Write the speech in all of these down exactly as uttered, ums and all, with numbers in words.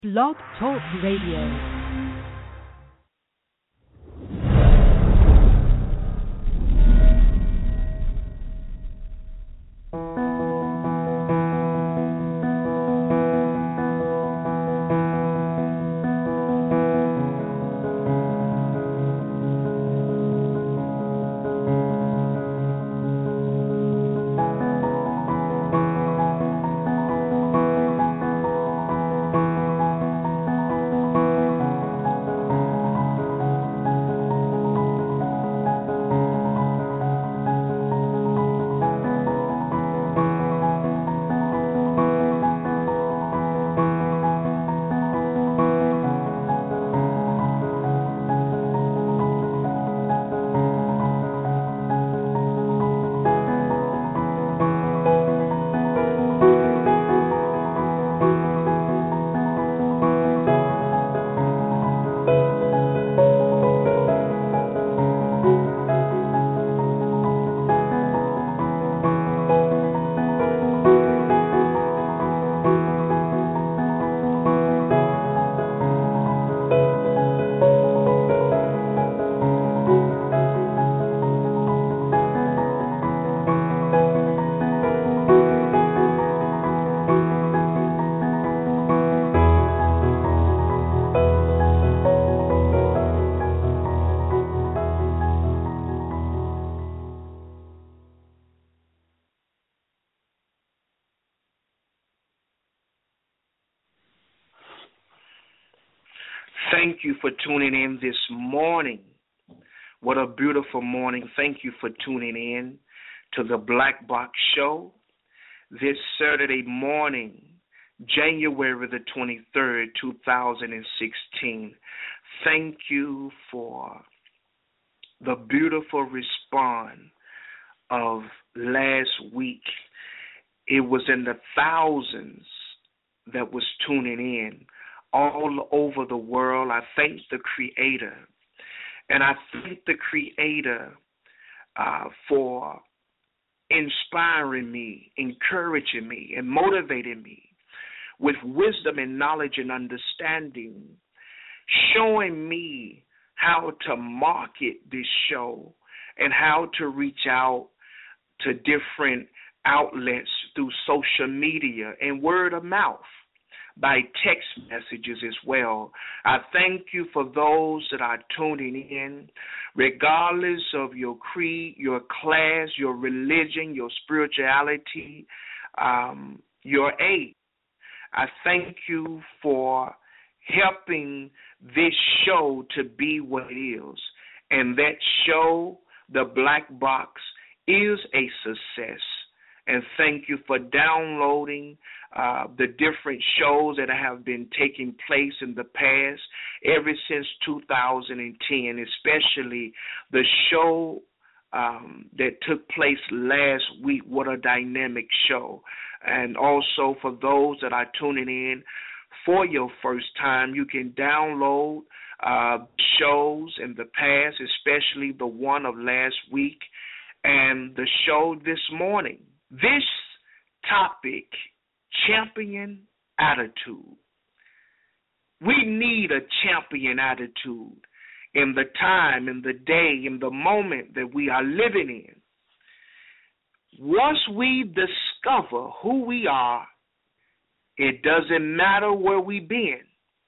Blog Talk Radio. Thank you for tuning in this morning. What a beautiful morning. Thank you for tuning in to the Black Box Show this Saturday morning, January the twenty-third, two thousand sixteen. Thank you for the beautiful response of last week. It was in the thousands that was tuning in all over the world. I thank the Creator, and I thank the Creator uh, for inspiring me, encouraging me, and motivating me with wisdom and knowledge and understanding, showing me how to market this show and how to reach out to different outlets through social media and word of mouth, by text messages as well. I thank you for those that are tuning in, regardless of your creed, your class, your religion, your spirituality, um, your age. I thank you for helping this show to be what it is. And that show, The Black Box, is a success. And thank you for downloading uh, the different shows that have been taking place in the past, ever since two thousand ten, especially the show um, that took place last week. What a dynamic show. And also for those that are tuning in for your first time, you can download uh, shows in the past, especially the one of last week and the show this morning. This topic, champion attitude. We need a champion attitude in the time, in the day, in the moment that we are living in. Once we discover who we are, it doesn't matter where we've been.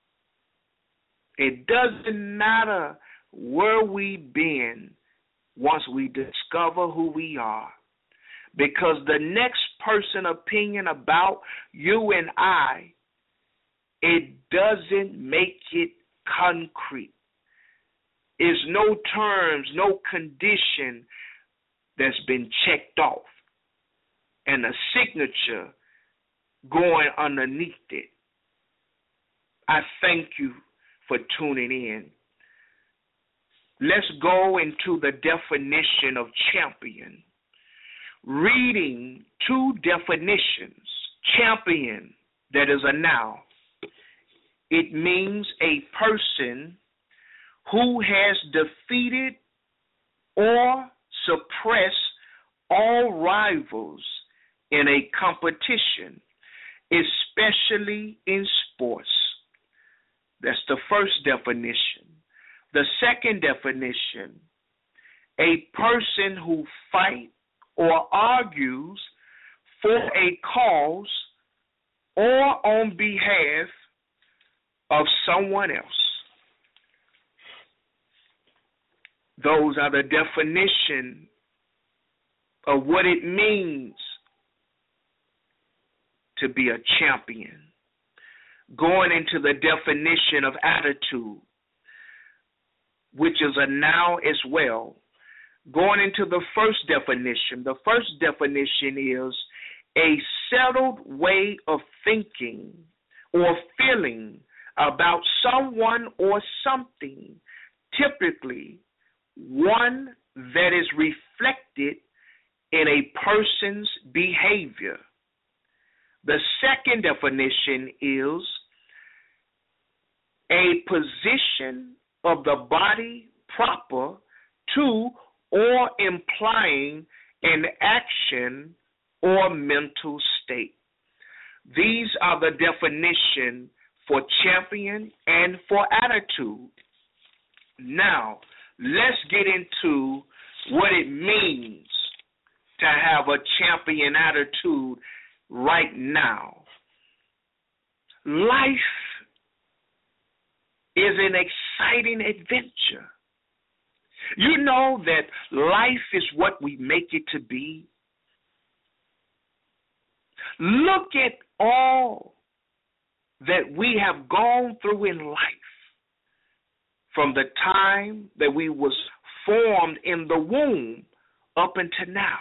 It doesn't matter where we've been once we discover who we are. Because the next person opinion about you and I, it doesn't make it concrete. There's no terms, no condition that's been checked off, and a signature going underneath it. I thank you for tuning in. Let's go into the definition of champion. Reading two definitions. Champion, that is a noun. It means a person who has defeated or suppressed all rivals in a competition, especially in sports. That's the first definition. The second definition, a person who fights or argues for a cause or on behalf of someone else. Those are the definition of what it means to be a champion. Going into the definition of attitude, which is a noun as well. Going into the first definition, the first definition is a settled way of thinking or feeling about someone or something, typically one that is reflected in a person's behavior. The second definition is a position of the body proper to or implying an action or mental state. These are the definition for champion and for attitude. Now, let's get into what it means to have a champion attitude right now. Life is an exciting adventure. You know that life is what we make it to be. Look at all that we have gone through in life from the time that we was formed in the womb up until now.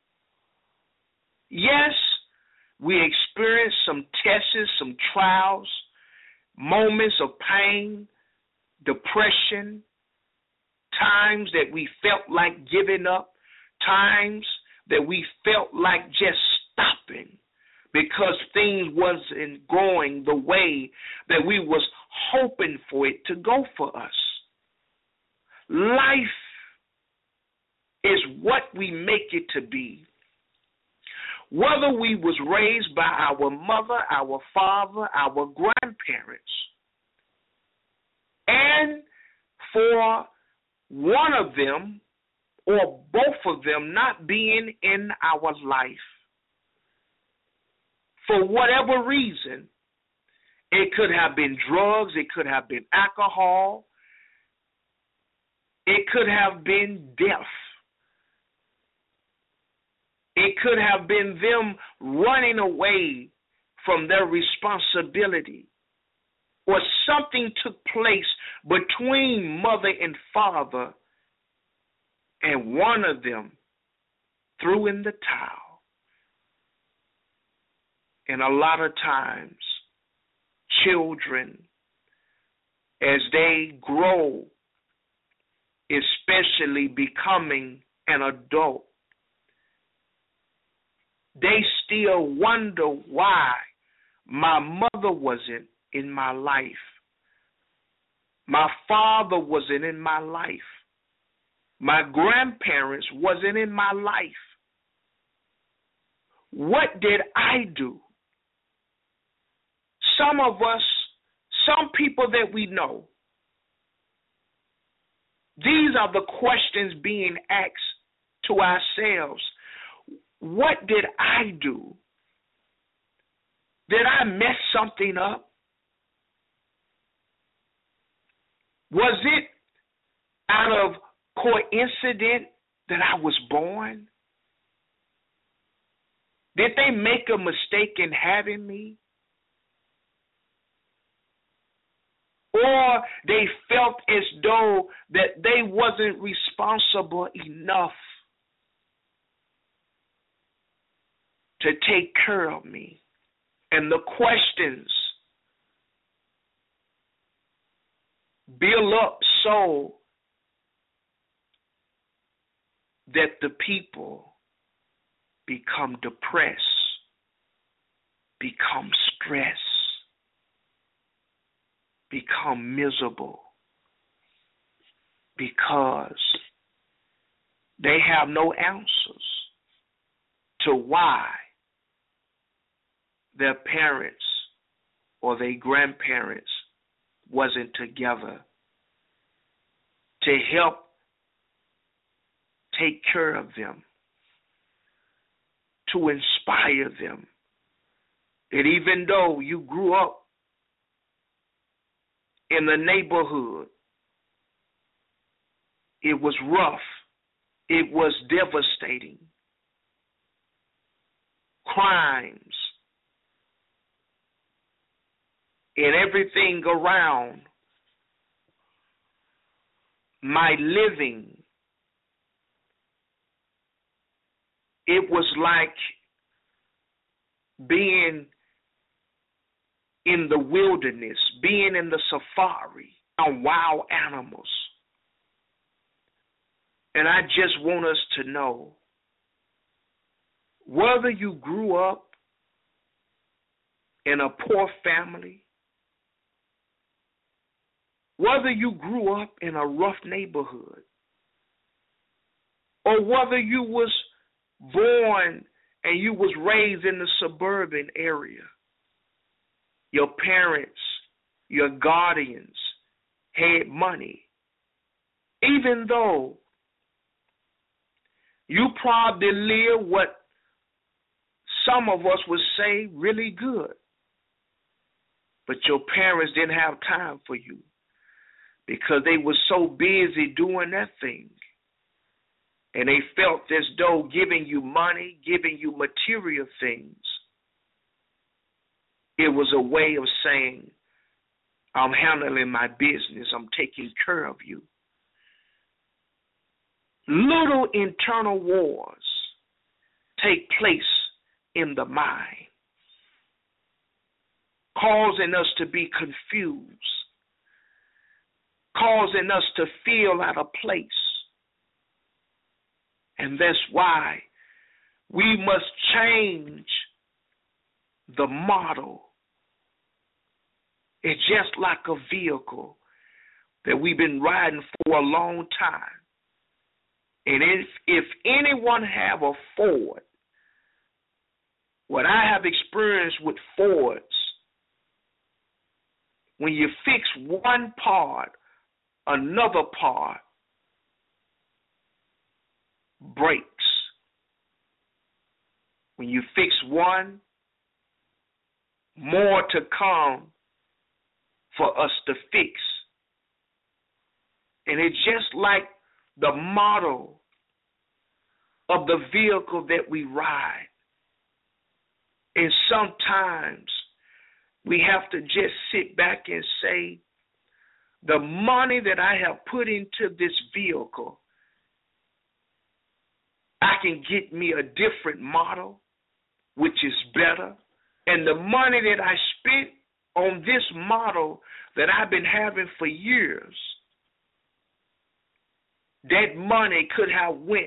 Yes, we experienced some tests, some trials, moments of pain, depression, times that we felt like giving up, times that we felt like just stopping because things wasn't going the way that we was hoping for it to go for us. Life is what we make it to be. Whether we was raised by our mother, our father, our grandparents, and for one of them or both of them not being in our life, for whatever reason, it could have been drugs, it could have been alcohol, it could have been death. It could have been them running away from their responsibility, or something took place between mother and father, and one of them threw in the towel. And a lot of times, children, as they grow, especially becoming an adult, they still wonder why my mother wasn't in my life. My father wasn't in my life. My grandparents wasn't in my life. What did I do? Some of us, some people that we know, these are the questions being asked to ourselves. What did I do? Did I mess something up? Was it out of coincidence that I was born? Did they make a mistake in having me? Or they felt as though that they wasn't responsible enough to take care of me? And the questions build up so that the people become depressed, become stressed, become miserable, because they have no answers to why their parents or their grandparents wasn't together to help take care of them, to inspire them. That even though you grew up in the neighborhood, it was rough, it was devastating. Crimes and everything around my living, it was like being in the wilderness, being in the safari on wild animals. And I just want us to know, whether you grew up in a poor family, whether you grew up in a rough neighborhood, or whether you was born and you was raised in the suburban area, your parents, your guardians had money, even though you probably live what some of us would say really good, but your parents didn't have time for you because they were so busy doing that thing. And they felt as though giving you money, giving you material things, it was a way of saying, I'm handling my business, I'm taking care of you. Little internal wars take place in the mind, causing us to be confused, causing us to feel out of place. And that's why we must change the model. It's just like a vehicle that we've been riding for a long time. And if, if anyone have a Ford, what I have experienced with Fords, when you fix one part, another part breaks. When you fix one, more to come for us to fix. And it's just like the model of the vehicle that we ride. And sometimes we have to just sit back and say, the money that I have put into this vehicle, I can get me a different model, which is better. And the money that I spent on this model that I've been having for years, that money could have went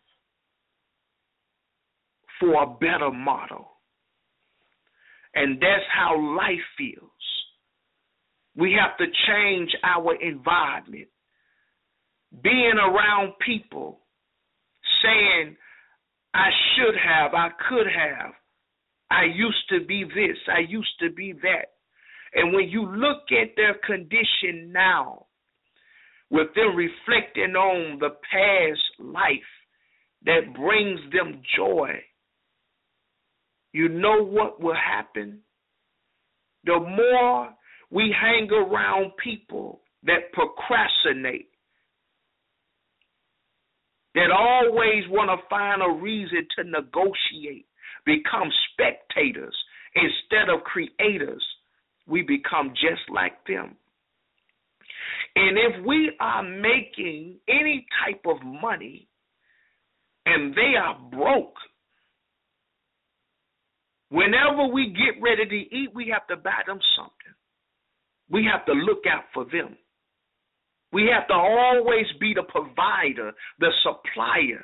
for a better model. And that's how life feels. We have to change our environment. Being around people saying, I should have, I could have, I used to be this, I used to be that. And when you look at their condition now, with them reflecting on the past life that brings them joy, you know what will happen? The more we hang around people that procrastinate, that always want to find a reason to negotiate, become spectators instead of creators, we become just like them. And if we are making any type of money and they are broke, whenever we get ready to eat, we have to buy them something. We have to look out for them. We have to always be the provider, the supplier.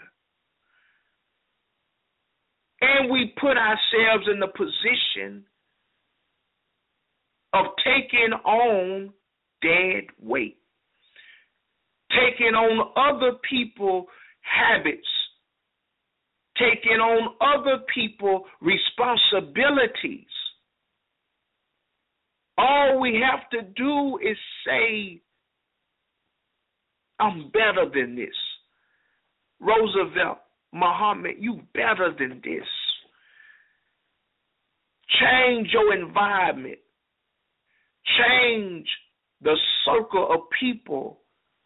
And we put ourselves in the position of taking on dead weight, taking on other people's habits, taking on other people's responsibilities. All we have to do is say, I'm better than this. Roosevelt, Muhammad, you better than this. Change your environment. Change the circle of people,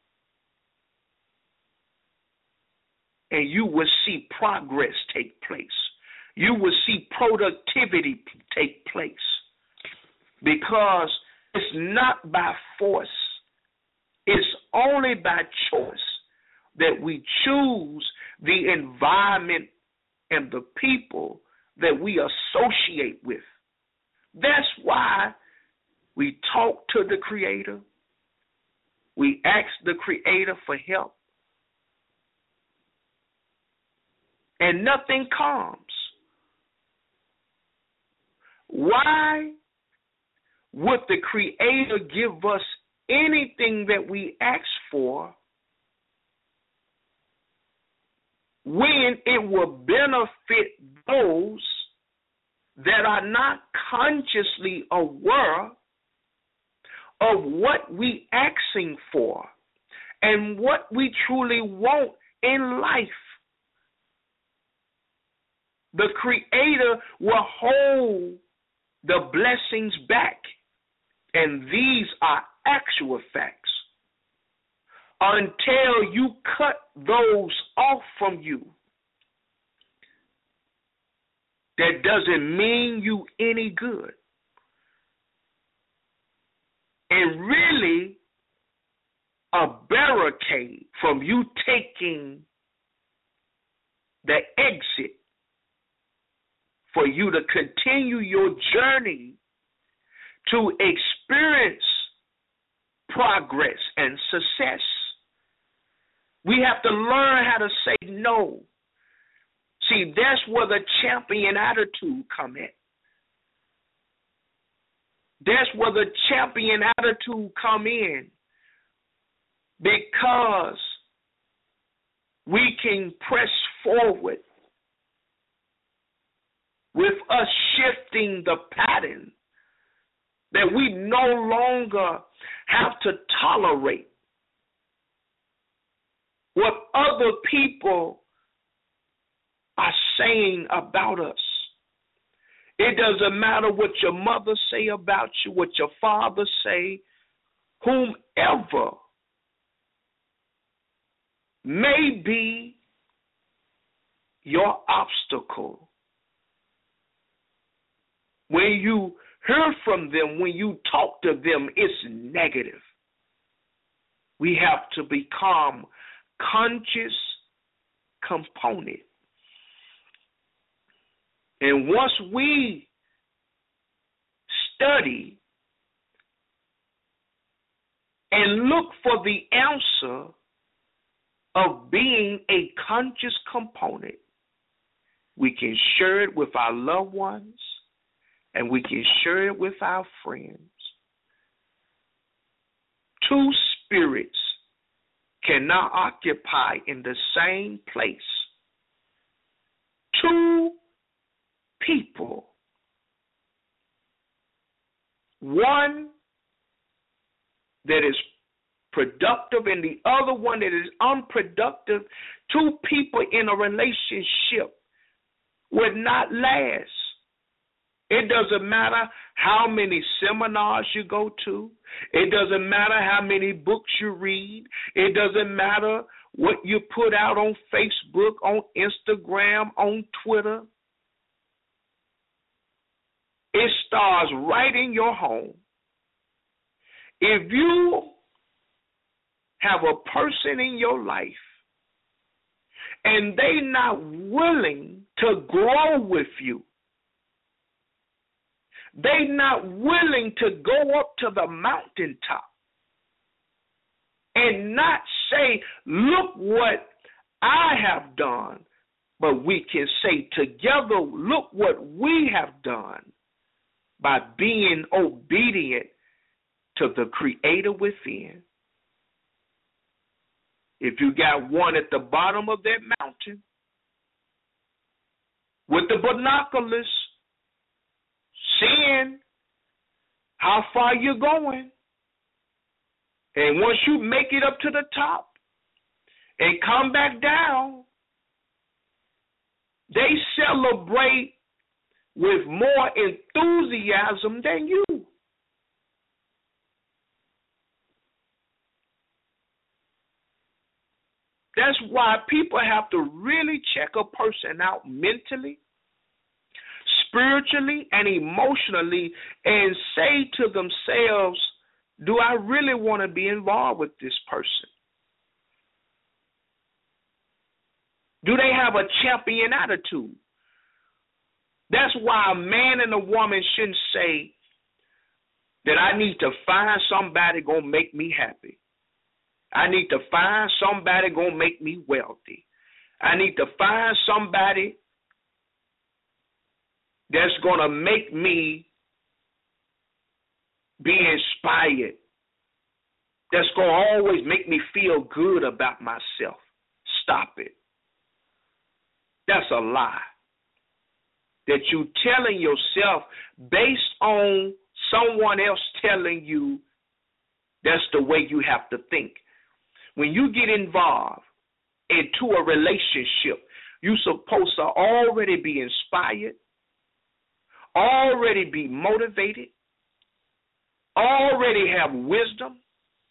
and you will see progress take place. You will see productivity take place, because it's not by force. It's only by choice that we choose the environment and the people that we associate with. That's why we talk to the Creator. We ask the Creator for help. And nothing comes. Why would the Creator give us anything that we ask for when it will benefit those that are not consciously aware of what we asking for and what we truly want in life? The Creator will hold the blessings back, and these are actual facts, until you cut those off from you. That doesn't mean you any good. And really, a barricade from you taking the exit for you to continue your journey to experience progress and success. We have to learn how to say no. See, that's where the champion attitude come in. That's where the champion attitude come in, because we can press forward with us shifting the pattern, that we no longer have to tolerate what other people are saying about us. It doesn't matter what your mother say about you, what your father say, whomever may be your obstacle. When you hear from them, when you talk to them, it's negative. We have to become conscious component. And once we study and look for the answer of being a conscious component, we can share it with our loved ones, and we can share it with our friends. Two spirits cannot occupy in the same place. Two people, one that is productive and the other one that is unproductive, two people in a relationship would not last. It doesn't matter how many seminars you go to. It doesn't matter how many books you read. It doesn't matter what you put out on Facebook, on Instagram, on Twitter. It starts right in your home. If you have a person in your life and they not willing to grow with you, they not willing to go up to the mountaintop and not say, look what I have done, but we can say together, look what we have done by being obedient to the Creator within. If you got one at the bottom of that mountain with the binoculars, seeing how far you're going. And once you make it up to the top and come back down, they celebrate with more enthusiasm than you. That's why people have to really check a person out mentally, spiritually, and emotionally and say to themselves, do I really want to be involved with this person? Do they have a champion attitude? That's why a man and a woman shouldn't say that I need to find somebody going to make me happy. I need to find somebody going to make me wealthy. I need to find somebody that's going to make me be inspired, that's going to always make me feel good about myself. Stop it. That's a lie that you telling yourself based on someone else telling you that's the way you have to think. When you get involved into a relationship, you're supposed to already be inspired, already be motivated, already have wisdom,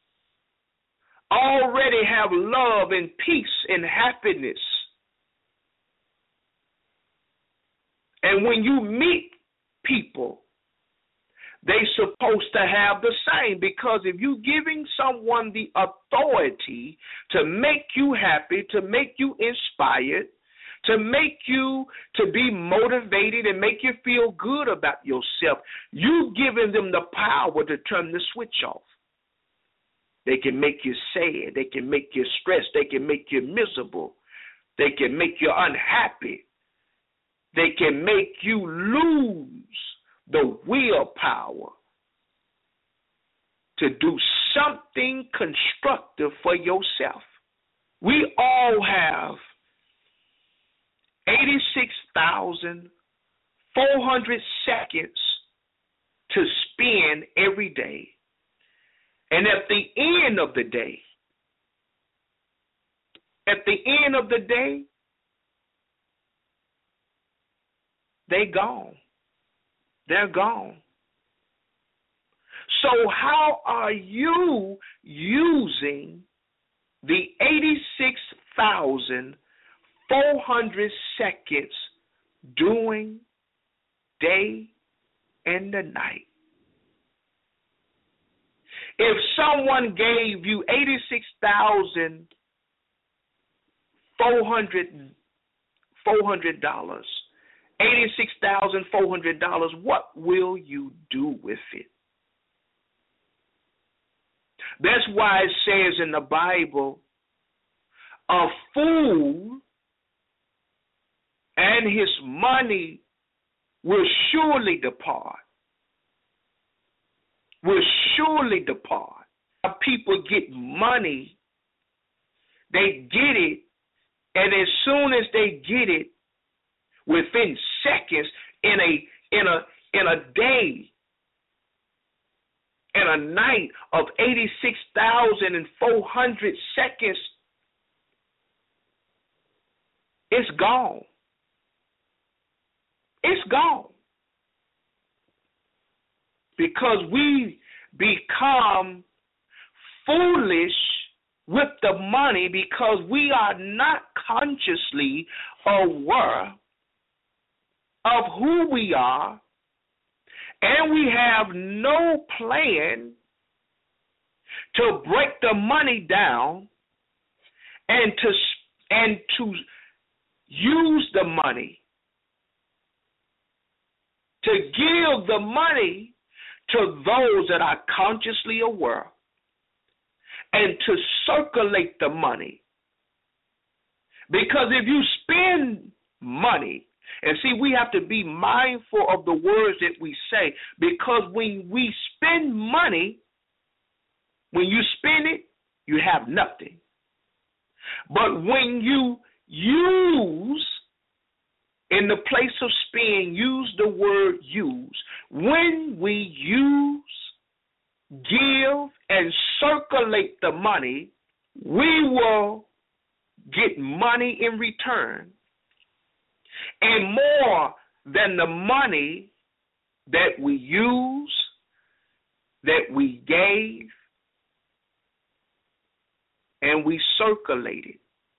already have love and peace and happiness. And when you meet people, they're supposed to have the same, because if you're giving someone the authority to make you happy, to make you inspired, to make you to be motivated and make you feel good about yourself, you giving them the power to turn the switch off. They can make you sad. They can make you stressed. They can make you miserable. They can make you unhappy. They can make you lose the willpower to do something constructive for yourself. We all have eighty-six thousand four hundred seconds to spend every day. And at the end of the day, at the end of the day, they gone. They're gone. So how are you using the eighty-six thousand four hundred seconds doing day and the night? If someone gave you eighty-six thousand four hundred dollars, eighty-six thousand four hundred dollars, what will you do with it? That's why it says in the Bible, a fool and his money will surely depart. Will surely depart. People get money, they get it, and as soon as they get it, within seconds, in a in a in a day, in a night of eighty-six thousand four hundred seconds, it's gone. It's gone. Because we become foolish with the money because we are not consciously aware of who we are, and we have no plan to break the money down and to and to use the money, to give the money to those that are consciously aware, and to circulate the money. Because if you spend money, and see, we have to be mindful of the words that we say, because when we spend money, when you spend it, you have nothing. But when you use, in the place of spend, use the word use. when we use, give, and circulate the money, we will get money in return, and more than the money that we use, that we gave, and we circulated.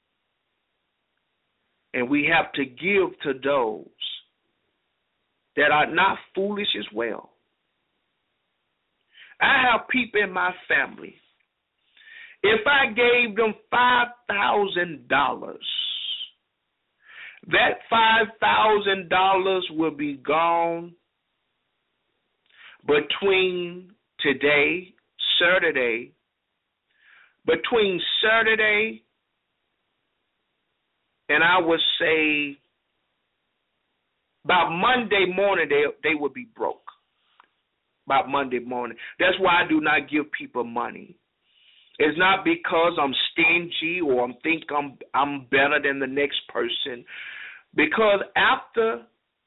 And we have to give to those that are not foolish as well. I have people in my family. If I gave them five thousand dollars, that five thousand dollars will be gone between today, Saturday, between Saturday and I would say by Monday morning they they would be broke. By Monday morning. That's why I do not give people money. It's not because I'm stingy or I think I'm I'm better than the next person. Because after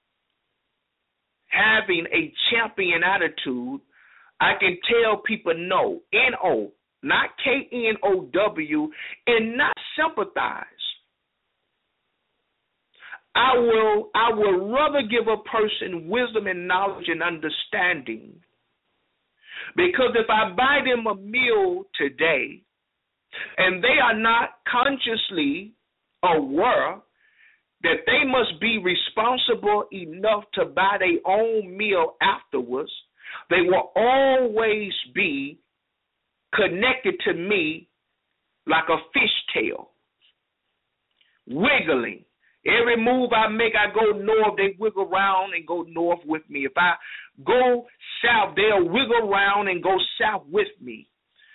having a champion attitude, I can tell people no, N O, not K N O W, and not sympathize. I will I will rather give a person wisdom and knowledge and understanding. Because if I buy them a meal today and they are not consciously aware that they must be responsible enough to buy their own meal afterwards, they will always be connected to me like a fishtail, wiggling. Every move I make, I go north, they wiggle around and go north with me. If I go south, they'll wiggle around and go south with me.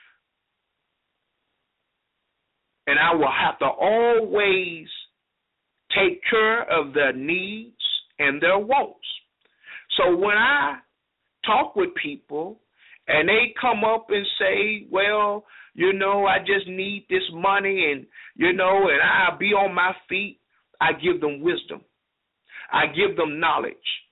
And I will have to always take care of their needs and their wants. So when I talk with people and they come up and say, well, you know, I just need this money and, you know, and I'll be on my feet, I give them wisdom. I give them knowledge.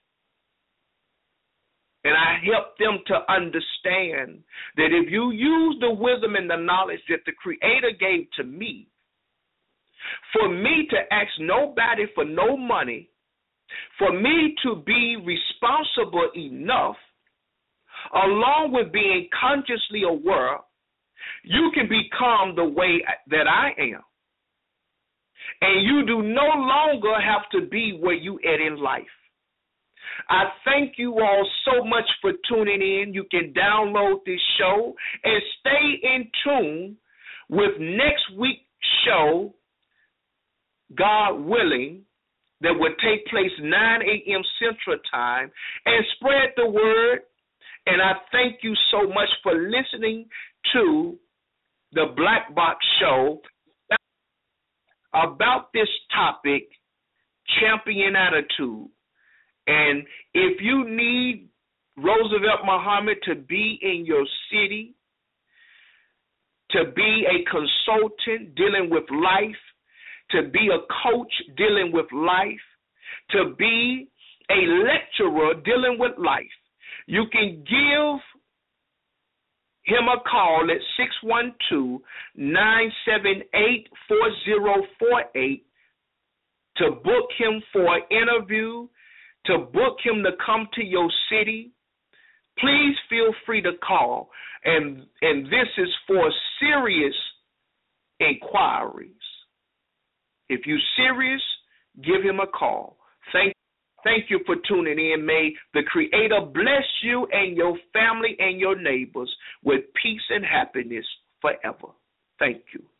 And I help them to understand that if you use the wisdom and the knowledge that the Creator gave to me, for me to ask nobody for no money, for me to be responsible enough, along with being consciously aware, you can become the way that I am. And you do no longer have to be where you at in life. I thank you all so much for tuning in. You can download this show and stay in tune with next week's show, God willing, that will take place nine a.m. Central Time, and spread the word. And I thank you so much for listening to the Black Box Show about this topic, champion attitude. And if you need Roosevelt Muhammad to be in your city, to be a consultant dealing with life, to be a coach dealing with life, to be a lecturer dealing with life, you can give him a call at six one two, nine seven eight, four zero four eight to book him for an interview, to book him to come to your city. Please feel free to call. And, and this is for serious inquiries. If you're serious, give him a call. Thank Thank you for tuning in. May the Creator bless you and your family and your neighbors with peace and happiness forever. Thank you.